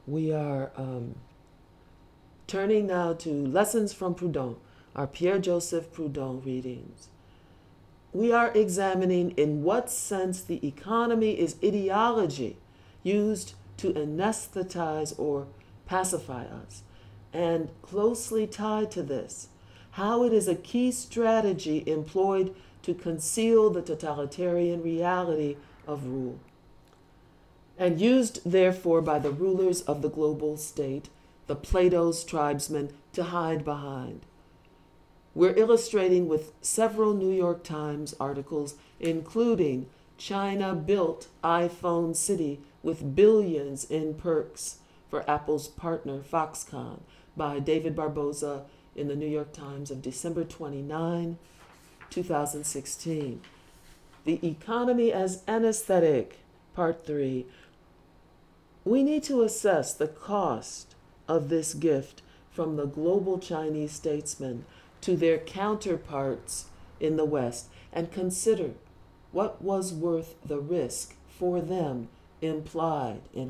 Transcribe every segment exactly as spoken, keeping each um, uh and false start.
We are um, turning now to Lessons from Proudhon, our Pierre-Joseph Proudhon readings. We are examining in what sense the economy is ideology used to anesthetize or pacify us, and closely tied to this, how it is a key strategy employed to conceal the totalitarian reality of rule, and used therefore by the rulers of the global state, the Plato's tribesmen, to hide behind. We're illustrating with several New York Times articles, including China built iPhone City with billions in perks for Apple's partner Foxconn by David Barboza in the New York Times of December twenty-ninth, twenty sixteen. The Economy as Anesthetic, Part three. We need to assess the cost of this gift from the global Chinese statesmen to their counterparts in the West and consider what was worth the risk for them implied in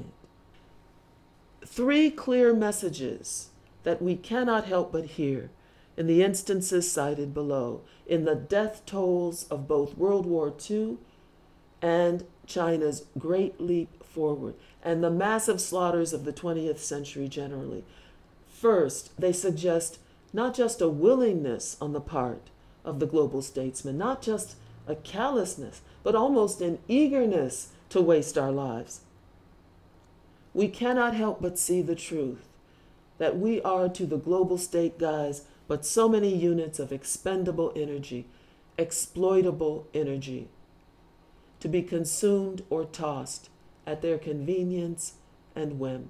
it. Three clear messages that we cannot help but hear in the instances cited below, in the death tolls of both World War Two and China's great leap forward, and the massive slaughters of the twentieth century generally. First, they suggest not just a willingness on the part of the global statesmen, not just a callousness, but almost an eagerness to waste our lives. We cannot help but see the truth that we are to the global state guys but so many units of expendable energy, exploitable energy, to be consumed or tossed at their convenience and whim.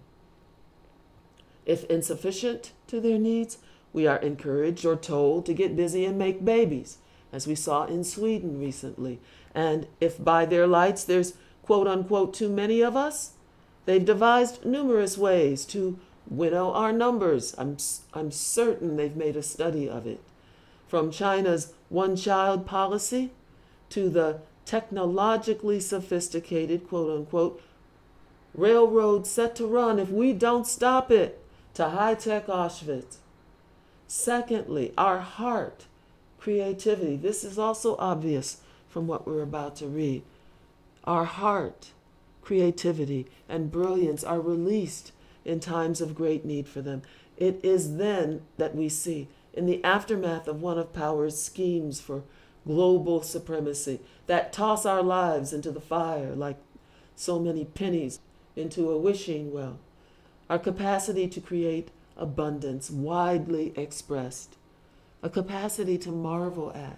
If insufficient to their needs, we are encouraged or told to get busy and make babies, as we saw in Sweden recently. And if by their lights there's quote unquote too many of us, they've devised numerous ways to winnow our numbers. I'm, I'm certain they've made a study of it. From China's one-child policy to the technologically sophisticated quote unquote railroad set to run if we don't stop it, to high-tech Auschwitz. Secondly, our heart, creativity. This is also obvious from what we're about to read. Our heart, creativity, and brilliance are released in times of great need for them. It is then that we see, in the aftermath of one of power's schemes for global supremacy, that toss our lives into the fire like so many pennies into a wishing well, our capacity to create abundance widely expressed, a capacity to marvel at.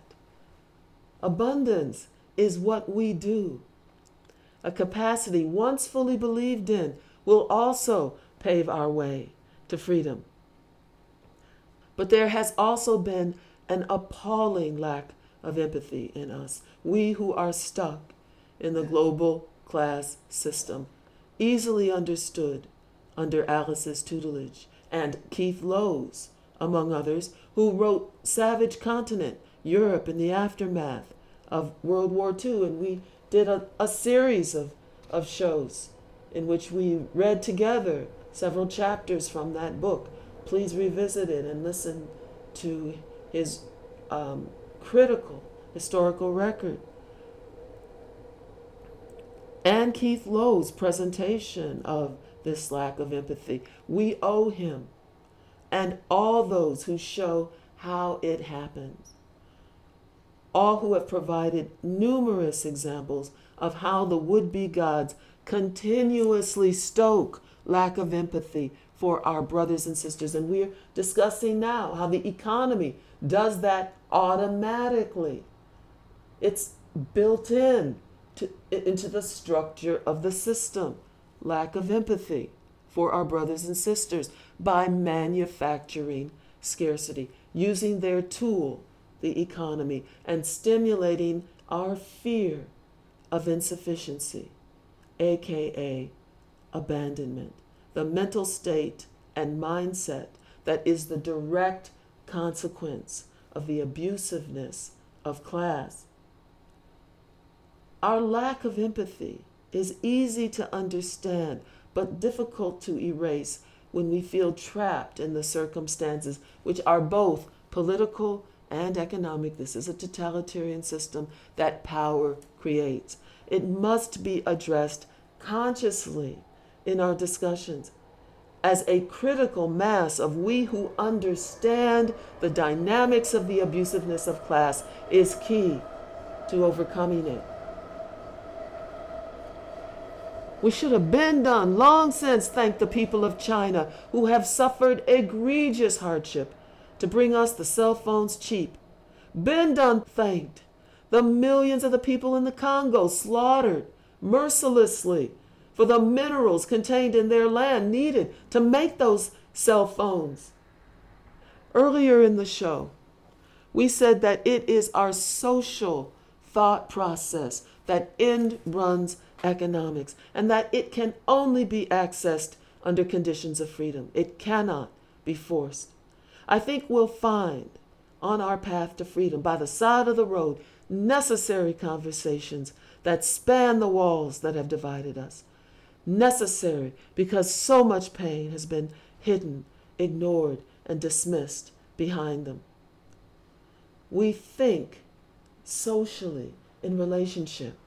Abundance is what we do. A capacity once fully believed in will also pave our way to freedom. But there has also been an appalling lack of empathy in us, we who are stuck in the global class system, easily understood under Alice's tutelage, and Keith Lowes, among others, who wrote Savage Continent, Europe in the Aftermath of World War Two, and we did a, a series of, of shows in which we read together several chapters from that book. Please revisit it and listen to his um, critical historical record. And Keith Lowes' presentation of this lack of empathy. We owe him and all those who show how it happens, all who have provided numerous examples of how the would-be gods continuously stoke lack of empathy for our brothers and sisters. And we're discussing now how the economy does that automatically. It's built in to, into the structure of the system. Lack of empathy for our brothers and sisters by manufacturing scarcity, using their tool, the economy, and stimulating our fear of insufficiency, aka abandonment, the mental state and mindset that is the direct consequence of the abusiveness of class. Our lack of empathy is easy to understand but difficult to erase when we feel trapped in the circumstances which are both political and economic. This is a totalitarian system that power creates. It must be addressed consciously in our discussions as a critical mass of we who understand the dynamics of the abusiveness of class is key to overcoming it. We should have been done long since thank the people of China who have suffered egregious hardship to bring us the cell phones cheap. Been done thanked the millions of the people in the Congo slaughtered mercilessly for the minerals contained in their land needed to make those cell phones. Earlier in the show, we said that it is our social thought process that end runs economics, and that it can only be accessed under conditions of freedom. It cannot be forced. I think we'll find on our path to freedom, by the side of the road, necessary conversations that span the walls that have divided us. Necessary because so much pain has been hidden, ignored, and dismissed behind them. We think socially in relationship.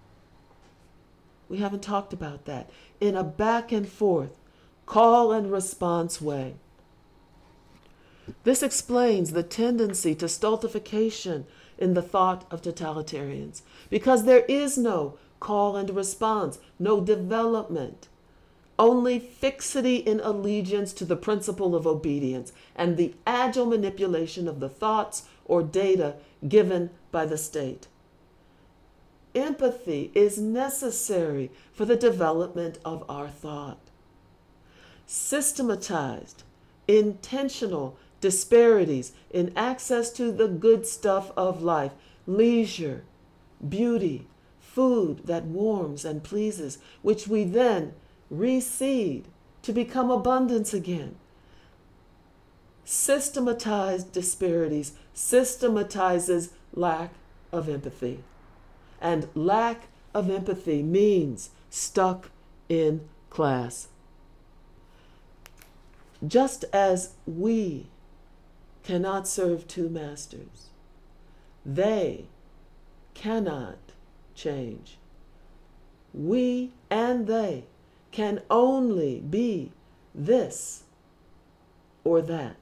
We haven't talked about that. In a back and forth, call and response way. This explains the tendency to stultification in the thought of totalitarians, because there is no call and response, no development, only fixity in allegiance to the principle of obedience and the agile manipulation of the thoughts or data given by the state. Empathy is necessary for the development of our thought. Systematized, intentional disparities in access to the good stuff of life, leisure, beauty, food that warms and pleases, which we then reseed to become abundance again. Systematized disparities systematizes lack of empathy. And lack of empathy means stuck in class. Just as we cannot serve two masters, they cannot change. We and they can only be this or that.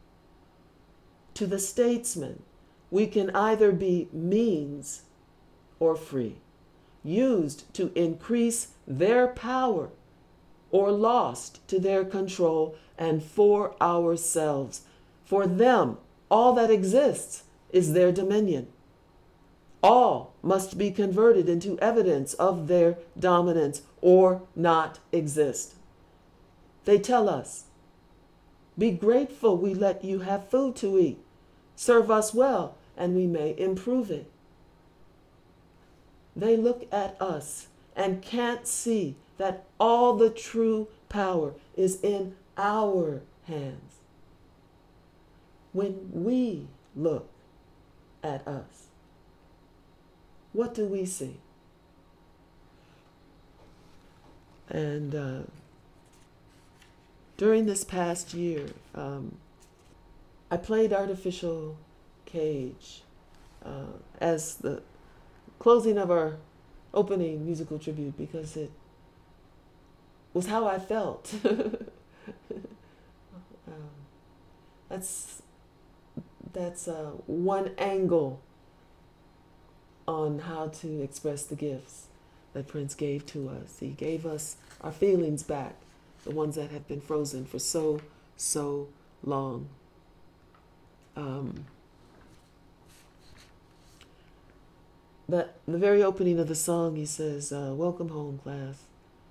To the statesman, we can either be means or free, used to increase their power or lost to their control and for ourselves. For them, all that exists is their dominion. All must be converted into evidence of their dominance or not exist. They tell us, be grateful we let you have food to eat. Serve us well and we may improve it. They look at us and can't see that all the true power is in our hands. When we look at us, what do we see? And uh, during this past year, um, I played Artificial Cage uh, as the closing of our opening musical tribute because it was how I felt. um, that's that's uh, one angle on how to express the gifts that Prince gave to us. He gave us our feelings back, the ones that have been frozen for so, so long. Um, But the very opening of the song, he says, uh, welcome home, class.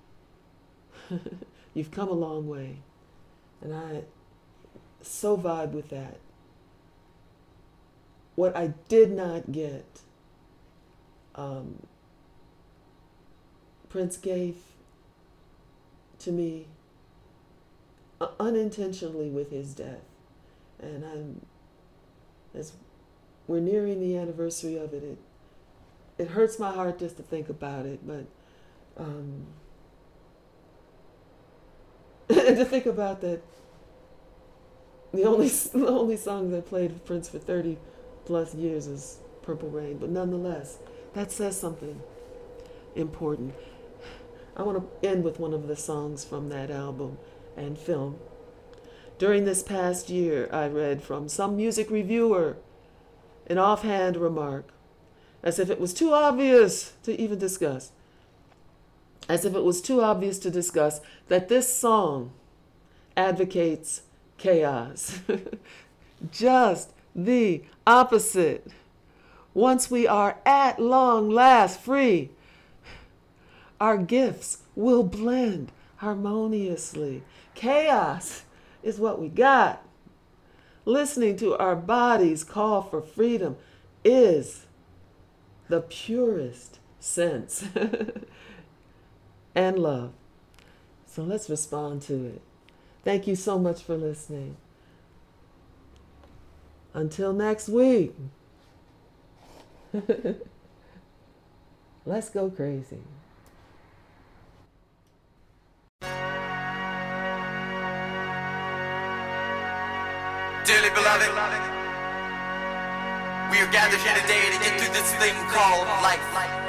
You've come a long way. And I so vibe with that. What I did not get, um, Prince gave to me uh, unintentionally with his death. And I'm, as we're nearing the anniversary of it, it It hurts my heart just to think about it, but um, to think about that. The only the only song that played with Prince for thirty plus years is Purple Rain, but nonetheless, that says something important. I want to end with one of the songs from that album and film. During this past year, I read from some music reviewer an offhand remark, as if it was too obvious to even discuss, as if it was too obvious to discuss that this song advocates chaos. Just the opposite. Once we are at long last free, our gifts will blend harmoniously. Chaos is what we got. Listening to our bodies call for freedom is the purest sense and love. So let's respond to it. Thank you so much for listening. Until next week, let's go crazy. Dearly beloved, we are gathered here today to get through this thing called life.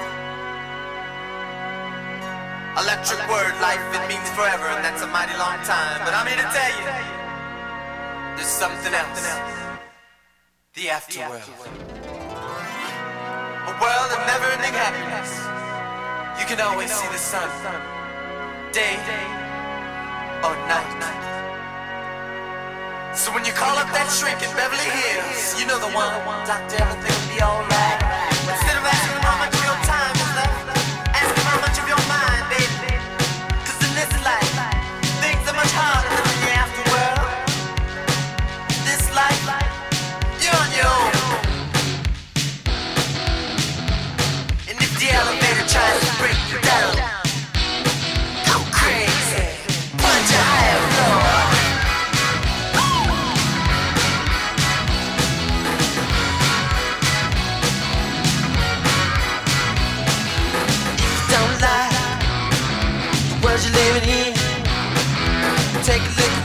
Electric word, life, it means forever, and that's a mighty long time. But I'm here to tell you, there's something else. The afterworld. A world of never-ending happiness. You can always see the sun, day or night. So when you call up that shrink in Beverly Hills, you know the one, doctor, everything will be alright. Instead of asking how much of your time is left, ask him how much of your mind, baby. Cause in this life, things are much harder than in the afterworld. This life, you're on your own. And if the elevator tries to break you down, go crazy, punch a higher floor. You're living in. Take a look